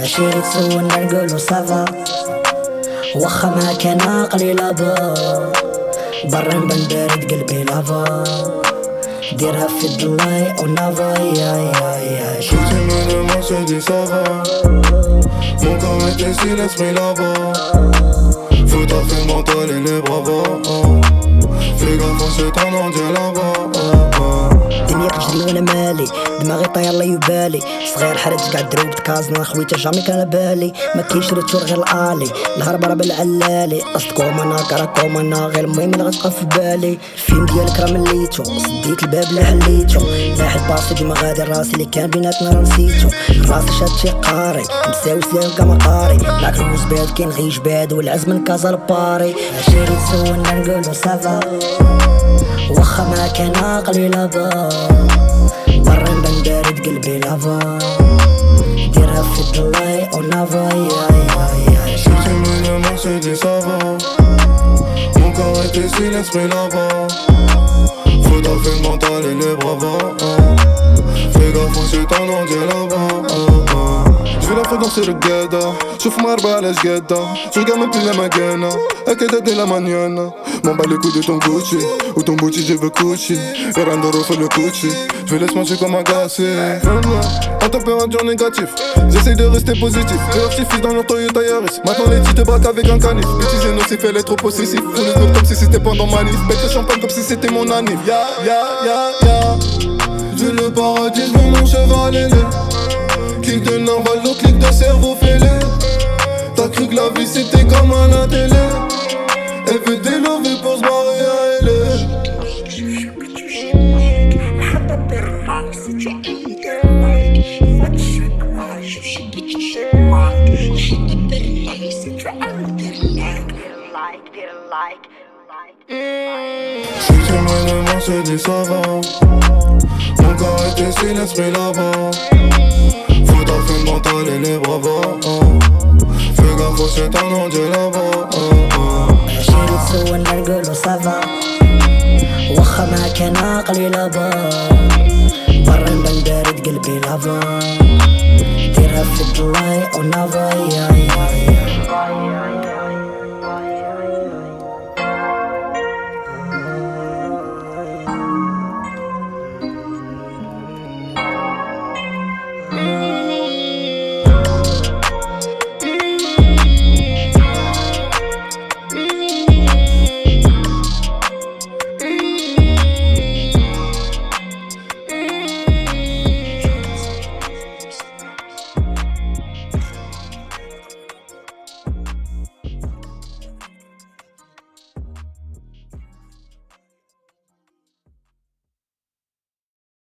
عشيري تسولنا نقولو صافا واخا ما كان عقلي لابا برا نبان بارد قلبي لافا ديرها في الدلاي او نافا يا شفتي من المرشد دي صافا Mon corps était si l'esprit là-bas Faut taffer le mental et les bravas Fais gaffe on se tend en Dieu là-bas الدنيا كتجري وانا مالي دماغي طاير لا يبالي صغير حرج قاعد دروب كازنا خويتا جامي كان بالي ما كاينش رتور غير الالي الهرب راه بالعلالي قصدكم انا كراكم انا غير المهم اللي غتبقى في بالي الفيلم ديالك راه مليتو سديت الباب اللي حليتو لاحد باصي ديما غادي راسي اللي كان بيناتنا راه نسيتو راسي شاد شي قاري مساوي سلام كاع ما قاري معاك الوز باد كاين غير جباد والعزم من كازا لباري عشيري تسولنا نقولو صافا واخا ما كان عقلي لابا برا نبان بارد قلبي لافا ديرها في الدلاي او نافا يا شفتي من المرشد دي صافا Mon corps était si l'esprit là-bas Faut taffer le mental et les bravas Fais gaffe on se tend en Dieu là-bas Je vais la faire danser le gada شوف مربى على جدة شو قام بلا مكانة هكذا دي لا مانيانا M'en bats les couilles de ton Gucci Ou ton bouti je veux Gucci Y'a rien d'euro faut le Gucci Je vais laisse manger comme un gassé En température négatif J'essaye de rester positif Leur fils dans leur Toyota Yaris Maintenant les titres te braquent avec un canif Bêtise nocif elle est trop possessif Tous les autres comme si c'était pendant manif Pète le champagne comme si c'était mon anif Ya Je veux le paradis, je veux mon cheval ailé Clic de narval, l'autre clic de cerveau fêlé T'as cru que la vie c'était comme à la télé Elle veut délover pour se barrer à elle J'suis moi de moi se dit ça va Mon corps était si l'esprit là-bas Faut taffer le mental et les bravas Fais gaffe au shaitan en Dieu là-bas عشيري تسولنا نقولو صافا واخا ما كان عقلي لابا برا نبان بارد قلبي لافا ديرها في الدلاي او نافا يا